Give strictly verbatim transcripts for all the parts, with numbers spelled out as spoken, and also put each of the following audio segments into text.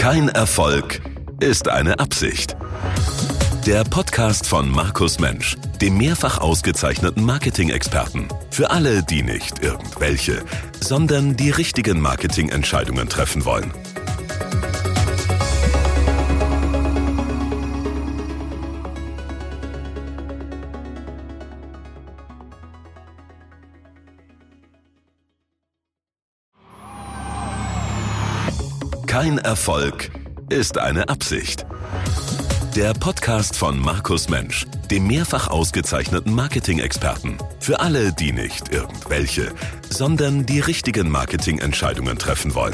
Kein Erfolg ist eine Absicht. Der Podcast von Markus Mensch, dem mehrfach ausgezeichneten Marketing-Experten. Für alle, die nicht irgendwelche, sondern die richtigen Marketingentscheidungen treffen wollen. Kein Erfolg ist eine Absicht. Der Podcast von Markus Mensch, dem mehrfach ausgezeichneten Marketing-Experten. Für alle, die nicht irgendwelche, sondern die richtigen Marketingentscheidungen treffen wollen.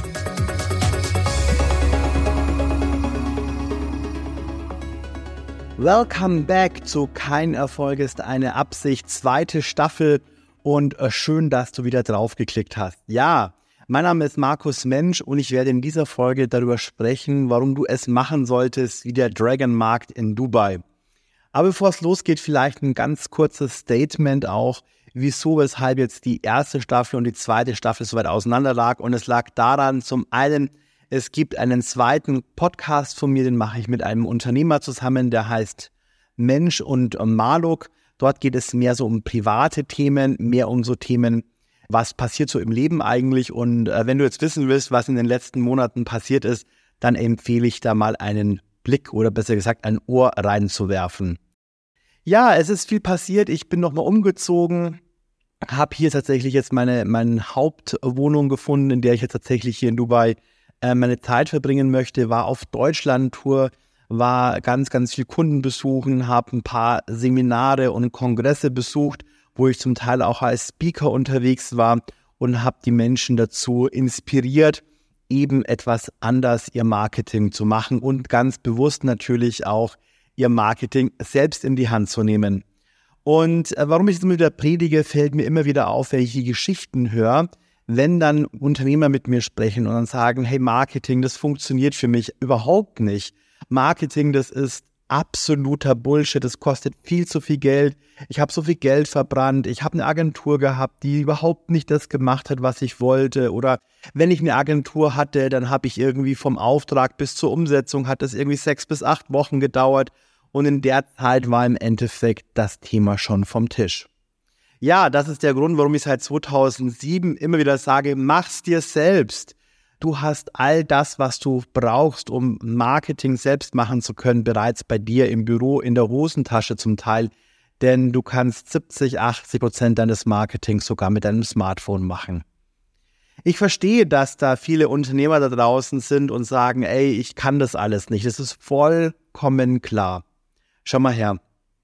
Welcome back zu Kein Erfolg ist eine Absicht, zweite Staffel, und äh, schön, dass du wieder draufgeklickt hast. Ja, mein Name ist Markus Mensch und ich werde in dieser Folge darüber sprechen, warum du es machen solltest wie der Dragon-Markt in Dubai. Aber bevor es losgeht, vielleicht ein ganz kurzes Statement auch, wieso, weshalb jetzt die erste Staffel und die zweite Staffel so weit auseinander lag. Und es lag daran, zum einen, es gibt einen zweiten Podcast von mir, den mache ich mit einem Unternehmer zusammen, der heißt Mensch und Maluk. Dort geht es mehr so um private Themen, mehr um so Themen, was passiert so im Leben eigentlich. Und äh, wenn du jetzt wissen willst, was in den letzten Monaten passiert ist, dann empfehle ich da mal einen Blick oder besser gesagt ein Ohr reinzuwerfen. Ja, es ist viel passiert. Ich bin nochmal umgezogen, habe hier tatsächlich jetzt meine, meine Hauptwohnung gefunden, in der ich jetzt tatsächlich hier in Dubai äh, meine Zeit verbringen möchte. War auf Deutschland-Tour, war ganz, ganz viel Kunden besuchen, habe ein paar Seminare und Kongresse besucht, wo ich zum Teil auch als Speaker unterwegs war und habe die Menschen dazu inspiriert, eben etwas anders ihr Marketing zu machen und ganz bewusst natürlich auch ihr Marketing selbst in die Hand zu nehmen. Und äh, warum ich das immer wieder predige, fällt mir immer wieder auf, wenn ich die Geschichten höre, wenn dann Unternehmer mit mir sprechen und dann sagen, hey, Marketing, das funktioniert für mich überhaupt nicht. Marketing, das ist absoluter Bullshit, das kostet viel zu viel Geld, ich habe so viel Geld verbrannt, ich habe eine Agentur gehabt, die überhaupt nicht das gemacht hat, was ich wollte, oder wenn ich eine Agentur hatte, dann habe ich irgendwie vom Auftrag bis zur Umsetzung, hat das irgendwie sechs bis acht Wochen gedauert und in der Zeit war im Endeffekt das Thema schon vom Tisch. Ja, das ist der Grund, warum ich seit zweitausendsieben immer wieder sage, mach's dir selbst. Du hast all das, was du brauchst, um Marketing selbst machen zu können, bereits bei dir im Büro, in der Hosentasche zum Teil. Denn du kannst siebzig, achtzig Prozent deines Marketings sogar mit deinem Smartphone machen. Ich verstehe, dass da viele Unternehmer da draußen sind und sagen, ey, ich kann das alles nicht. Das ist vollkommen klar. Schau mal her,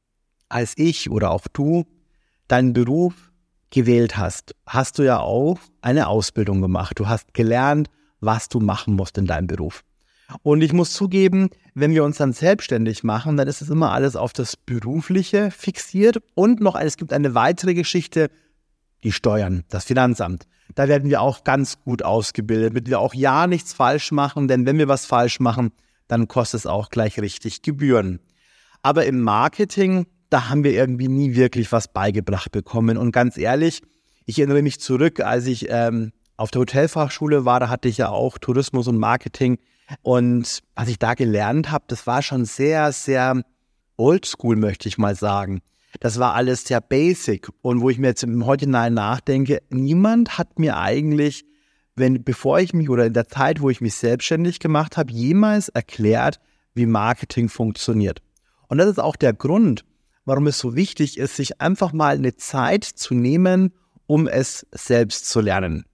als ich oder auch du deinen Beruf gewählt hast, hast du ja auch eine Ausbildung gemacht. Du hast gelernt, was du machen musst in deinem Beruf. Und ich muss zugeben, wenn wir uns dann selbstständig machen, dann ist es immer alles auf das Berufliche fixiert. Und noch, es gibt eine weitere Geschichte, die Steuern, das Finanzamt. Da werden wir auch ganz gut ausgebildet, damit wir auch ja nichts falsch machen. Denn wenn wir was falsch machen, dann kostet es auch gleich richtig Gebühren. Aber im Marketing, da haben wir irgendwie nie wirklich was beigebracht bekommen. Und ganz ehrlich, ich erinnere mich zurück, als ich ähm, auf der Hotelfachschule war, da hatte ich ja auch Tourismus und Marketing. Und was ich da gelernt habe, das war schon sehr, sehr oldschool, möchte ich mal sagen. Das war alles sehr basic. Und wo ich mir jetzt im Heutigen nachdenke, niemand hat mir eigentlich, wenn, bevor ich mich oder in der Zeit, wo ich mich selbstständig gemacht habe, jemals erklärt, wie Marketing funktioniert. Und das ist auch der Grund, warum es so wichtig ist, sich einfach mal eine Zeit zu nehmen, um es selbst zu lernen.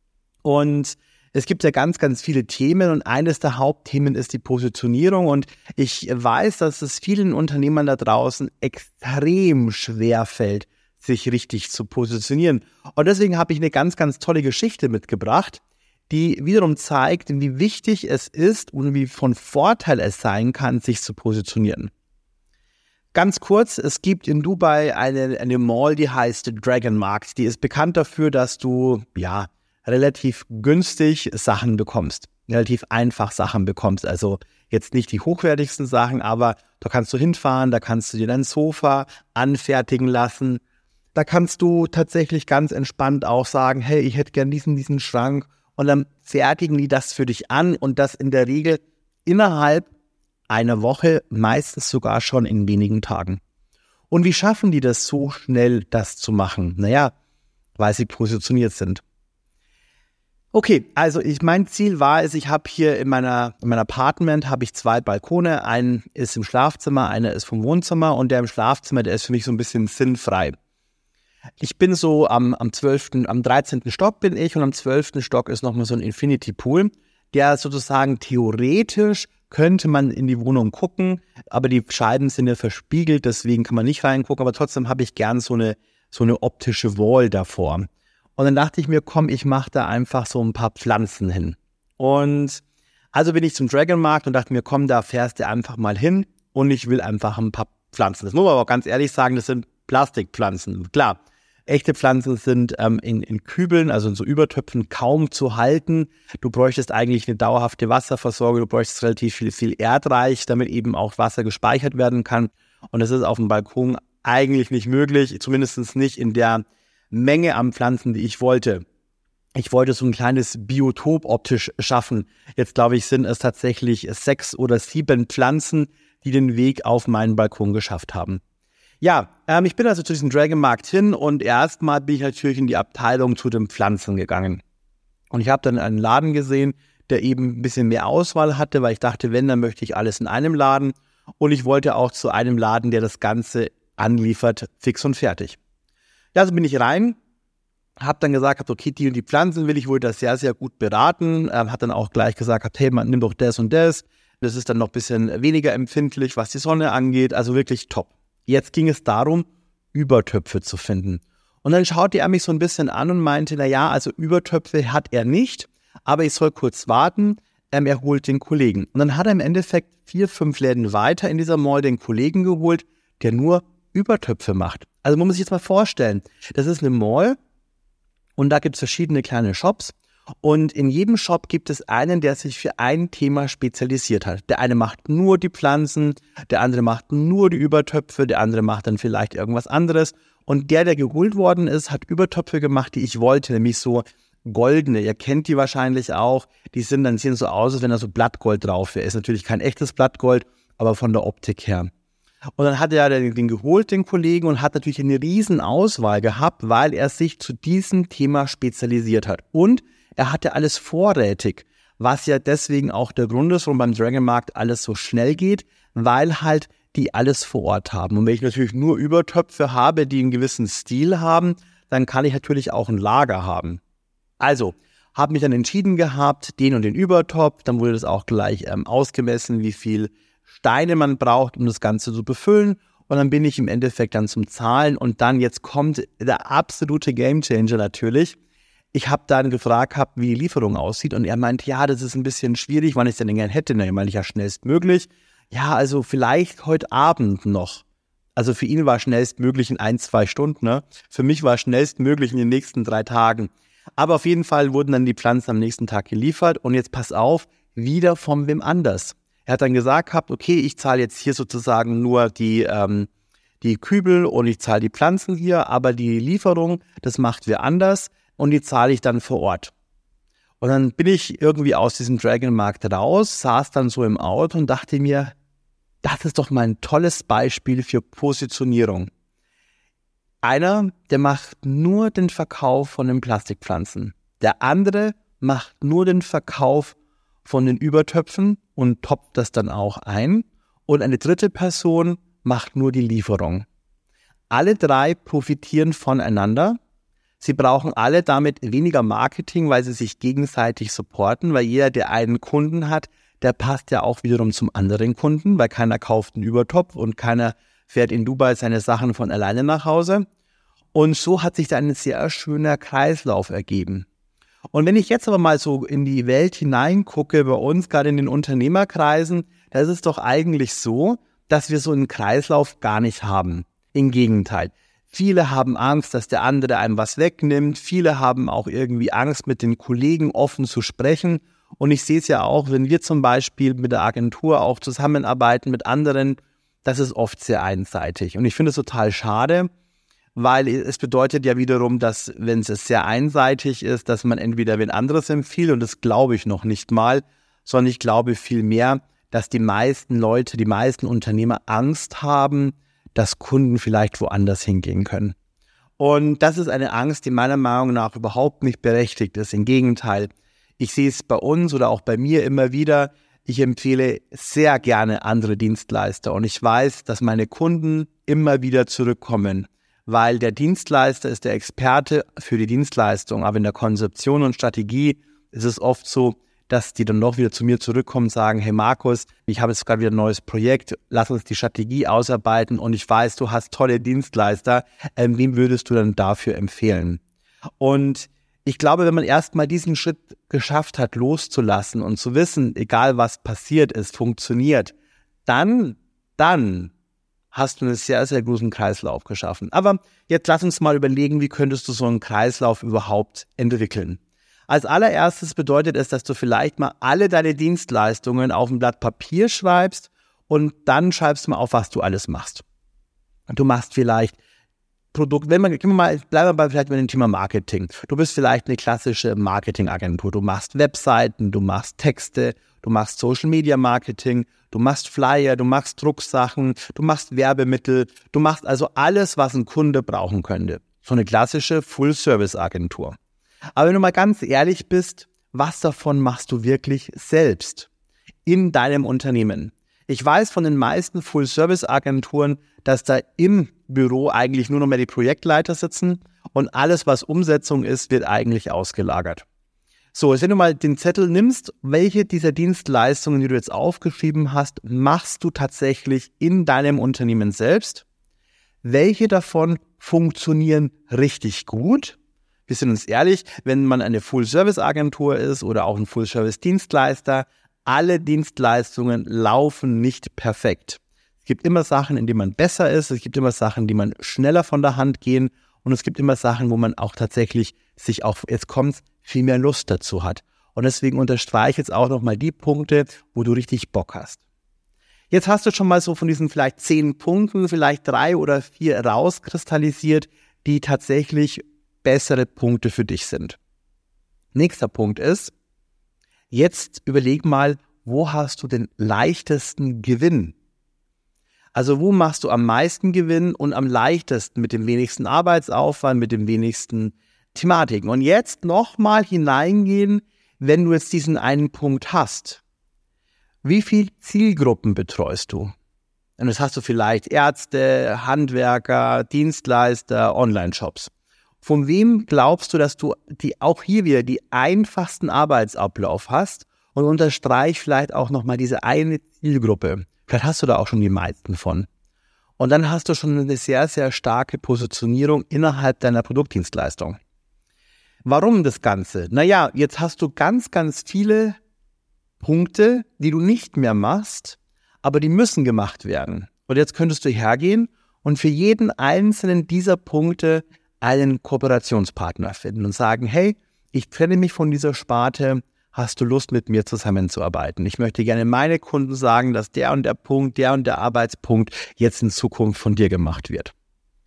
Und es gibt ja ganz, ganz viele Themen und eines der Hauptthemen ist die Positionierung. Und ich weiß, dass es vielen Unternehmern da draußen extrem schwer fällt, sich richtig zu positionieren. Und deswegen habe ich eine ganz, ganz tolle Geschichte mitgebracht, die wiederum zeigt, wie wichtig es ist und wie von Vorteil es sein kann, sich zu positionieren. Ganz kurz, es gibt in Dubai eine, eine Mall, die heißt Dragon-Markt. Die ist bekannt dafür, dass du, ja, relativ günstig Sachen bekommst, relativ einfach Sachen bekommst. Also jetzt nicht die hochwertigsten Sachen, aber da kannst du hinfahren, da kannst du dir dein Sofa anfertigen lassen. Da kannst du tatsächlich ganz entspannt auch sagen, hey, ich hätte gern diesen, diesen Schrank und dann fertigen die das für dich an und das in der Regel innerhalb einer Woche, meistens sogar schon in wenigen Tagen. Und wie schaffen die das so schnell, das zu machen? Naja, weil sie positioniert sind. Okay, also ich, mein Ziel war es, ich habe hier in meiner in meinem Apartment habe ich zwei Balkone, einen ist im Schlafzimmer, einer ist vom Wohnzimmer und der im Schlafzimmer, der ist für mich so ein bisschen sinnfrei. Ich bin so am, am zwölften, am dreizehnten Stock bin ich und am zwölften Stock ist nochmal so ein Infinity Pool, der sozusagen theoretisch könnte man in die Wohnung gucken, aber die Scheiben sind ja verspiegelt, deswegen kann man nicht reingucken, aber trotzdem habe ich gern so eine, so eine optische Wall davor. Und dann dachte ich mir, komm, ich mache da einfach so ein paar Pflanzen hin. Und also bin ich zum Dragonmarkt und dachte mir, komm, da fährst du einfach mal hin und ich will einfach ein paar Pflanzen. Das muss man aber auch ganz ehrlich sagen, das sind Plastikpflanzen. Klar, echte Pflanzen sind ähm, in, in Kübeln, also in so Übertöpfen, kaum zu halten. Du bräuchtest eigentlich eine dauerhafte Wasserversorgung, du bräuchtest relativ viel, viel Erdreich, damit eben auch Wasser gespeichert werden kann. Und das ist auf dem Balkon eigentlich nicht möglich, zumindest nicht in der Menge an Pflanzen, die ich wollte. Ich wollte so ein kleines Biotop optisch schaffen. Jetzt glaube ich, sind es tatsächlich sechs oder sieben Pflanzen, die den Weg auf meinen Balkon geschafft haben. Ja, ähm, ich bin also zu diesem Dragonmarkt hin und erstmal bin ich natürlich in die Abteilung zu den Pflanzen gegangen. Und ich habe dann einen Laden gesehen, der eben ein bisschen mehr Auswahl hatte, weil ich dachte, wenn, dann möchte ich alles in einem Laden. Und ich wollte auch zu einem Laden, der das Ganze anliefert, fix und fertig. Ja, also bin ich rein, habe dann gesagt, okay, die und die Pflanzen will ich, wohl das sehr, sehr gut beraten. Ähm, hat dann auch gleich gesagt, hey, man nimm doch das und das. Das ist dann noch ein bisschen weniger empfindlich, was die Sonne angeht. Also wirklich top. Jetzt ging es darum, Übertöpfe zu finden. Und dann schaute er mich so ein bisschen an und meinte, na ja, also Übertöpfe hat er nicht, aber ich soll kurz warten, ähm, er holt den Kollegen. Und dann hat er im Endeffekt vier, fünf Läden weiter in dieser Mall den Kollegen geholt, der nur Übertöpfe macht. Also man muss sich jetzt mal vorstellen, das ist eine Mall und da gibt es verschiedene kleine Shops und in jedem Shop gibt es einen, der sich für ein Thema spezialisiert hat. Der eine macht nur die Pflanzen, der andere macht nur die Übertöpfe, der andere macht dann vielleicht irgendwas anderes und der, der geholt worden ist, hat Übertöpfe gemacht, die ich wollte, nämlich so goldene. Ihr kennt die wahrscheinlich auch, die sind dann sehen so aus, als wenn da so Blattgold drauf wäre. Ist natürlich kein echtes Blattgold, aber von der Optik her. Und dann hat er den, den geholt, den Kollegen, und hat natürlich eine riesen Auswahl gehabt, weil er sich zu diesem Thema spezialisiert hat. Und er hatte alles vorrätig, was ja deswegen auch der Grund ist, warum beim Dragonmarkt alles so schnell geht, weil halt die alles vor Ort haben. Und wenn ich natürlich nur Übertöpfe habe, die einen gewissen Stil haben, dann kann ich natürlich auch ein Lager haben. Also, habe mich dann entschieden gehabt, den und den Übertopf, dann wurde das auch gleich ähm, ausgemessen, wie viel Steine man braucht, um das Ganze zu befüllen. Und dann bin ich im Endeffekt dann zum Zahlen. Und dann jetzt kommt der absolute Gamechanger natürlich. Ich habe dann gefragt, hab, wie die Lieferung aussieht. Und er meinte, ja, das ist ein bisschen schwierig, wann ich es denn gern hätte. Na, meine ich ja schnellstmöglich. Ja, also vielleicht heute Abend noch. Also für ihn war schnellstmöglich in ein, zwei Stunden. Ne? Für mich war schnellstmöglich in den nächsten drei Tagen. Aber auf jeden Fall wurden dann die Pflanzen am nächsten Tag geliefert. Und jetzt pass auf, wieder von wem anders. Er hat dann gesagt gehabt, okay, ich zahle jetzt hier sozusagen nur die, ähm, die Kübel und ich zahle die Pflanzen hier, aber die Lieferung, das macht wer anders und die zahle ich dann vor Ort. Und dann bin ich irgendwie aus diesem Dragonmarkt raus, saß dann so im Auto und dachte mir, das ist doch mal ein tolles Beispiel für Positionierung. Einer, der macht nur den Verkauf von den Plastikpflanzen. Der andere macht nur den Verkauf von den Übertöpfen und toppt das dann auch ein. Und eine dritte Person macht nur die Lieferung. Alle drei profitieren voneinander. Sie brauchen alle damit weniger Marketing, weil sie sich gegenseitig supporten, weil jeder, der einen Kunden hat, der passt ja auch wiederum zum anderen Kunden, weil keiner kauft einen Übertopf und keiner fährt in Dubai seine Sachen von alleine nach Hause. Und so hat sich da ein sehr schöner Kreislauf ergeben. Und wenn ich jetzt aber mal so in die Welt hineingucke, bei uns, gerade in den Unternehmerkreisen, da ist es doch eigentlich so, dass wir so einen Kreislauf gar nicht haben. Im Gegenteil. Viele haben Angst, dass der andere einem was wegnimmt. Viele haben auch irgendwie Angst, mit den Kollegen offen zu sprechen. Und ich sehe es ja auch, wenn wir zum Beispiel mit der Agentur auch zusammenarbeiten mit anderen, das ist oft sehr einseitig. Und ich finde es total schade, weil es bedeutet ja wiederum, dass, wenn es sehr einseitig ist, dass man entweder wen anderes empfiehlt, und das glaube ich noch nicht mal, sondern ich glaube vielmehr, dass die meisten Leute, die meisten Unternehmer Angst haben, dass Kunden vielleicht woanders hingehen können. Und das ist eine Angst, die meiner Meinung nach überhaupt nicht berechtigt ist. Im Gegenteil, ich sehe es bei uns oder auch bei mir immer wieder. Ich empfehle sehr gerne andere Dienstleister und ich weiß, dass meine Kunden immer wieder zurückkommen, weil der Dienstleister ist der Experte für die Dienstleistung. Aber in der Konzeption und Strategie ist es oft so, dass die dann noch wieder zu mir zurückkommen und sagen, hey Markus, ich habe jetzt gerade wieder ein neues Projekt, lass uns die Strategie ausarbeiten und ich weiß, du hast tolle Dienstleister, ähm, wem würdest du dann dafür empfehlen? Und ich glaube, wenn man erstmal diesen Schritt geschafft hat, loszulassen und zu wissen, egal was passiert, es funktioniert, dann, dann hast du einen sehr, sehr großen Kreislauf geschaffen. Aber jetzt lass uns mal überlegen, wie könntest du so einen Kreislauf überhaupt entwickeln? Als allererstes bedeutet es, dass du vielleicht mal alle deine Dienstleistungen auf ein Blatt Papier schreibst und dann schreibst du mal auf, was du alles machst. Du machst vielleicht Produkt, wenn man, gehen wir mal, bleiben wir bei vielleicht bei dem Thema Marketing. Du bist vielleicht eine klassische Marketingagentur. Du machst Webseiten, du machst Texte, du machst Social Media Marketing, du machst Flyer, du machst Drucksachen, du machst Werbemittel, du machst also alles, was ein Kunde brauchen könnte. So eine klassische Full-Service-Agentur. Aber wenn du mal ganz ehrlich bist, was davon machst du wirklich selbst in deinem Unternehmen? Ich weiß von den meisten Full-Service-Agenturen, dass da im Büro eigentlich nur noch mehr die Projektleiter sitzen und alles, was Umsetzung ist, wird eigentlich ausgelagert. So, jetzt wenn du mal den Zettel nimmst, welche dieser Dienstleistungen, die du jetzt aufgeschrieben hast, machst du tatsächlich in deinem Unternehmen selbst? Welche davon funktionieren richtig gut? Wir sind uns ehrlich, wenn man eine Full-Service-Agentur ist oder auch ein Full-Service-Dienstleister, alle Dienstleistungen laufen nicht perfekt. Es gibt immer Sachen, in denen man besser ist, es gibt immer Sachen, die man schneller von der Hand gehen und es gibt immer Sachen, wo man auch tatsächlich sich auch, jetzt kommt's, viel mehr Lust dazu hat. Und deswegen unterstreiche ich jetzt auch nochmal die Punkte, wo du richtig Bock hast. Jetzt hast du schon mal so von diesen vielleicht zehn Punkten, vielleicht drei oder vier rauskristallisiert, die tatsächlich bessere Punkte für dich sind. Nächster Punkt ist, jetzt überleg mal, wo hast du den leichtesten Gewinn? Also wo machst du am meisten Gewinn und am leichtesten mit dem wenigsten Arbeitsaufwand, mit dem wenigsten Thematiken? Und jetzt nochmal hineingehen, wenn du jetzt diesen einen Punkt hast. Wie viele Zielgruppen betreust du? Und das hast du vielleicht Ärzte, Handwerker, Dienstleister, Online-Shops. Von wem glaubst du, dass du die auch hier wieder die einfachsten Arbeitsablauf hast? Und unterstreich vielleicht auch nochmal diese eine Zielgruppe. Vielleicht hast du da auch schon die meisten von. Und dann hast du schon eine sehr, sehr starke Positionierung innerhalb deiner Produktdienstleistung. Warum das Ganze? Naja, jetzt hast du ganz, ganz viele Punkte, die du nicht mehr machst, aber die müssen gemacht werden. Und jetzt könntest du hergehen und für jeden einzelnen dieser Punkte einen Kooperationspartner finden und sagen, hey, ich trenne mich von dieser Sparte, hast du Lust, mit mir zusammenzuarbeiten? Ich möchte gerne meine Kunden sagen, dass der und der Punkt, der und der Arbeitspunkt jetzt in Zukunft von dir gemacht wird.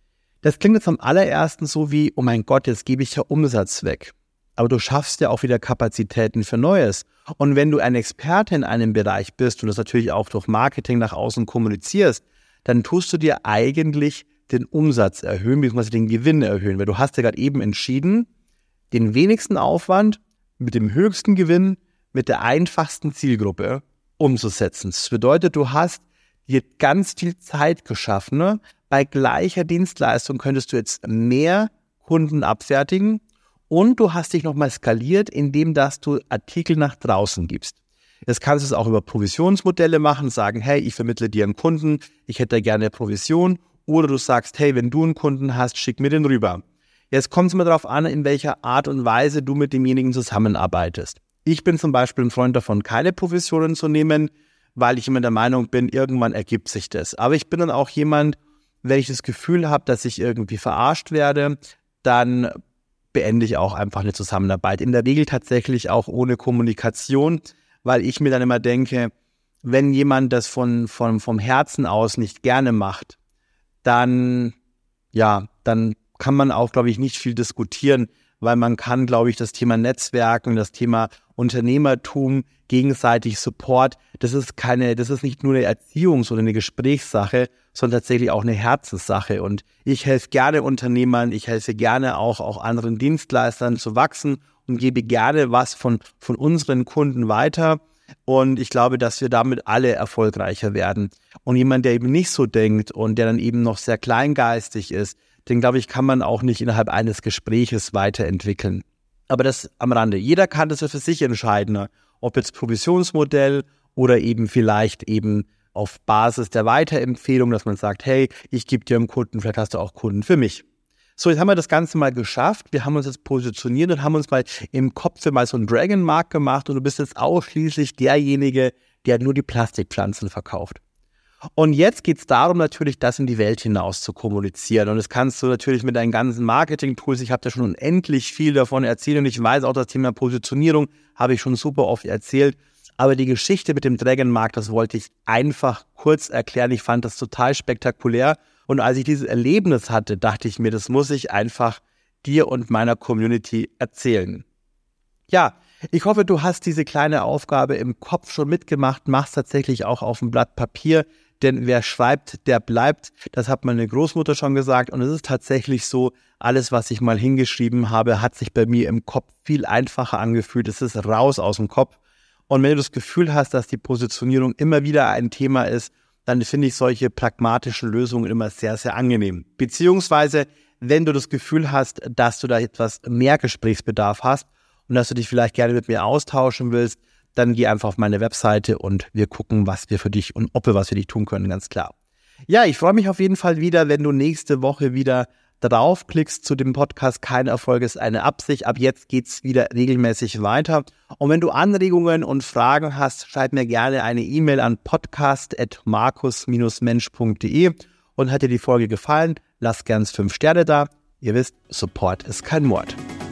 Das klingt jetzt am allerersten so wie, oh mein Gott, jetzt gebe ich ja Umsatz weg. Aber du schaffst ja auch wieder Kapazitäten für Neues. Und wenn du ein Experte in einem Bereich bist und das natürlich auch durch Marketing nach außen kommunizierst, dann tust du dir eigentlich den Umsatz erhöhen, beziehungsweise den Gewinn erhöhen. Weil du hast ja gerade eben entschieden, den wenigsten Aufwand mit dem höchsten Gewinn, mit der einfachsten Zielgruppe umzusetzen. Das bedeutet, du hast dir ganz viel Zeit geschaffen. Ne? Bei gleicher Dienstleistung könntest du jetzt mehr Kunden abfertigen und du hast dich nochmal skaliert, indem dass du Artikel nach draußen gibst. Jetzt kannst du es auch über Provisionsmodelle machen, sagen, hey, ich vermittle dir einen Kunden, ich hätte gerne Provision. Oder du sagst, hey, wenn du einen Kunden hast, schick mir den rüber. Jetzt kommt es mir darauf an, in welcher Art und Weise du mit demjenigen zusammenarbeitest. Ich bin zum Beispiel ein Freund davon, keine Provisionen zu nehmen, weil ich immer der Meinung bin, irgendwann ergibt sich das. Aber ich bin dann auch jemand, wenn ich das Gefühl habe, dass ich irgendwie verarscht werde, dann beende ich auch einfach eine Zusammenarbeit. In der Regel tatsächlich auch ohne Kommunikation, weil ich mir dann immer denke, wenn jemand das von, von, vom Herzen aus nicht gerne macht, dann ja, dann kann man auch, glaube ich, nicht viel diskutieren, weil man kann, glaube ich, das Thema Netzwerken, das Thema Unternehmertum, gegenseitig Support, das ist keine, das ist nicht nur eine Erziehungs- oder eine Gesprächssache, sondern tatsächlich auch eine Herzenssache. Und ich helfe gerne Unternehmern, ich helfe gerne auch, auch anderen Dienstleistern zu wachsen und gebe gerne was von, von unseren Kunden weiter. Und ich glaube, dass wir damit alle erfolgreicher werden. Und jemand, der eben nicht so denkt und der dann eben noch sehr kleingeistig ist, den, glaube ich, kann man auch nicht innerhalb eines Gespräches weiterentwickeln. Aber das am Rande. Jeder kann das für sich entscheiden, ob jetzt Provisionsmodell oder eben vielleicht eben auf Basis der Weiterempfehlung, dass man sagt, hey, ich gebe dir einen Kunden, vielleicht hast du auch Kunden für mich. So, jetzt haben wir das Ganze mal geschafft. Wir haben uns jetzt positioniert und haben uns mal im Kopf mal so einen Dragon-Markt gemacht und du bist jetzt ausschließlich derjenige, der nur die Plastikpflanzen verkauft. Und jetzt geht es darum, natürlich das in die Welt hinaus zu kommunizieren. Und das kannst du natürlich mit deinen ganzen Marketing-Tools, ich habe da schon unendlich viel davon erzählt und ich weiß auch, das Thema Positionierung habe ich schon super oft erzählt. Aber die Geschichte mit dem Dragon-Markt, das wollte ich einfach kurz erklären. Ich fand das total spektakulär. Und als ich dieses Erlebnis hatte, dachte ich mir, das muss ich einfach dir und meiner Community erzählen. Ja, ich hoffe, du hast diese kleine Aufgabe im Kopf schon mitgemacht, machst tatsächlich auch auf dem Blatt Papier. Denn wer schreibt, der bleibt. Das hat meine Großmutter schon gesagt. Und es ist tatsächlich so, alles, was ich mal hingeschrieben habe, hat sich bei mir im Kopf viel einfacher angefühlt. Es ist raus aus dem Kopf. Und wenn du das Gefühl hast, dass die Positionierung immer wieder ein Thema ist, dann finde ich solche pragmatischen Lösungen immer sehr, sehr angenehm. Beziehungsweise, wenn du das Gefühl hast, dass du da etwas mehr Gesprächsbedarf hast und dass du dich vielleicht gerne mit mir austauschen willst, dann geh einfach auf meine Webseite und wir gucken, was wir für dich und ob wir was für dich tun können, ganz klar. Ja, ich freue mich auf jeden Fall wieder, wenn du nächste Woche wieder draufklickst zu dem Podcast Kein Erfolg ist eine Absicht. Ab jetzt geht's wieder regelmäßig weiter. Und wenn du Anregungen und Fragen hast, schreib mir gerne eine E-Mail an podcast at markus Bindestrich mensch punkt de. Und hat dir die Folge gefallen, lass gern fünf Sterne da. Ihr wisst, Support ist kein Mord.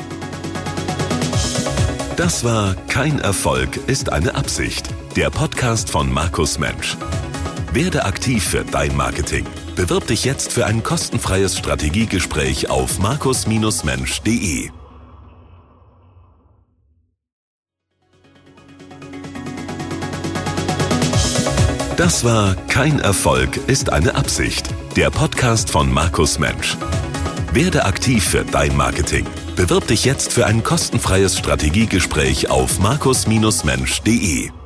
Das war Kein Erfolg ist eine Absicht. Der Podcast von Markus Mensch. Werde aktiv für dein Marketing. Bewirb dich jetzt für ein kostenfreies Strategiegespräch auf markus Bindestrich mensch punkt de. Das war Kein Erfolg ist eine Absicht. Der Podcast von Markus Mensch. Werde aktiv für dein Marketing. Bewirb dich jetzt für ein kostenfreies Strategiegespräch auf markus Bindestrich mensch punkt de.